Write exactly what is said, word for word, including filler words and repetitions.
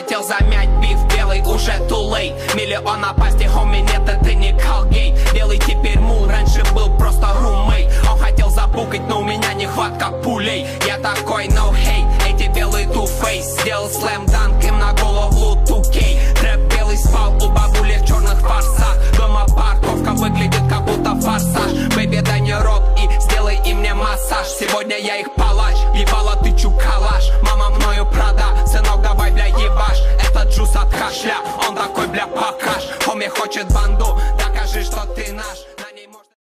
хотел замять биф, белый уже too late. Миллион напасти, хоми, нет, это не Колгейт. Белый теперь мул, раньше был просто румейт. Он хотел забукать, но у меня нехватка пулей. Я такой no hate, эти белые two-face. Сделал слэм-данк им на голову two кей. Трэп белый спал у бабули в черных фарсах. Дома парковка выглядит как будто форсаж. Бэйби, дай мне рот и сделай им мне массаж. Сегодня я их палач, ебала тычу калаш. Мама мною прада, сынок давай бля ебаш. Это джус от кашля, он такой бля покаж. Хоми хочет бан